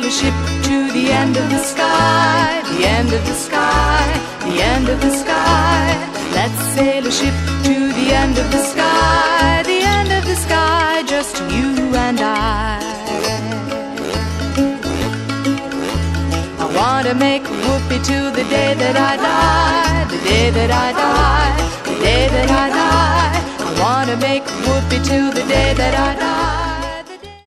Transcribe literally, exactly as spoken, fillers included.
a ship to the end of the sky, the end of the sky, the end of the sky. Let's sail a ship to the end of the sky, the end of the sky, just you and I. I want to make whoopee till the day that I die, the day that I die, the day that I die. I want to make whoopee till the day that I die.